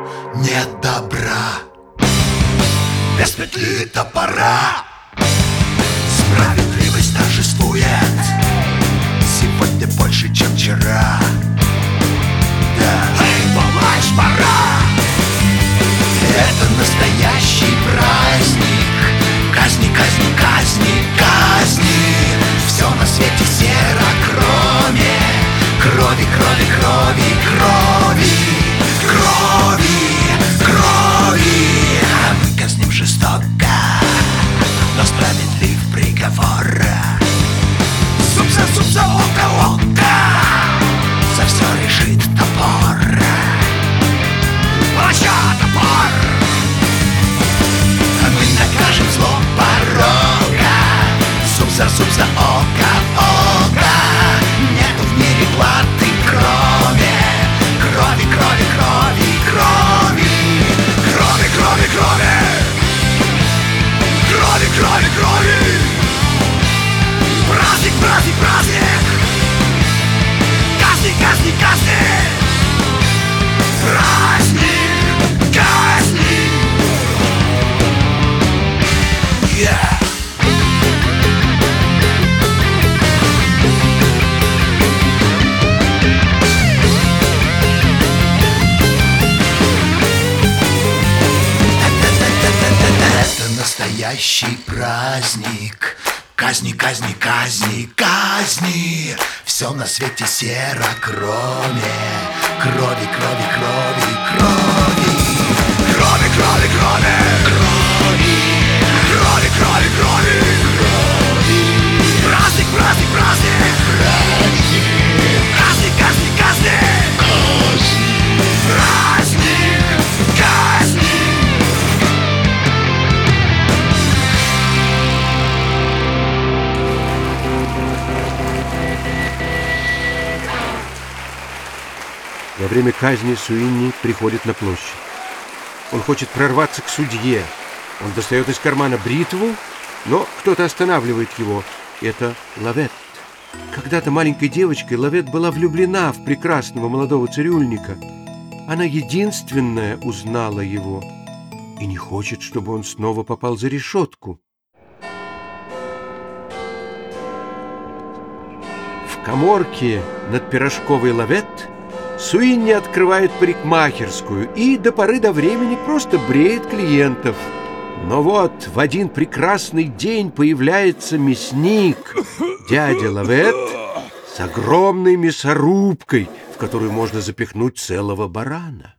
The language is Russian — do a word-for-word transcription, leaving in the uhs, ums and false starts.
нет добра. Без петли и топора справедливость торжествует сегодня больше, чем вчера. Да, эй, помочь пора! Это настоящий праздник. Казни, казни, казни, казни. Все на свете серо, кроме крови, крови, крови, крови, крови, крови. Мы казним жестоко, но справедлив приговор. Зуб за зуб, за око, око. За все решит топор. Палача топор. Мы накажем зло порога. Зуб за зуб, за око, око. Нету в мире платы, кроме крови, крови, крови, крови, крови, крови, крови, крови, крови, крови. Праздник, праздник, праздник. Казни, казни, казни. Праздник, казни. Yeah. Это настоящий праздник. Казни, казни, казни, казни. Все на свете серо, кроме крови, крови, крови, крови, крови, крови, крови, крови, крови, крови, крови, крови. Праздник, праздник, праздник, праздник. Казни, казни, казни, казни. Праздник, казни. Во время казни Суинни приходит на площадь. Он хочет прорваться к судье. Он достает из кармана бритву, но кто-то останавливает его. Это Лавет. Когда-то маленькой девочкой Лавет была влюблена в прекрасного молодого цирюльника. Она единственная узнала его и не хочет, чтобы он снова попал за решетку. В каморке над пирожковой Лавет Суинни открывает парикмахерскую и до поры до времени просто бреет клиентов. Но вот в один прекрасный день появляется мясник, дядя Лавет, с огромной мясорубкой, в которую можно запихнуть целого барана.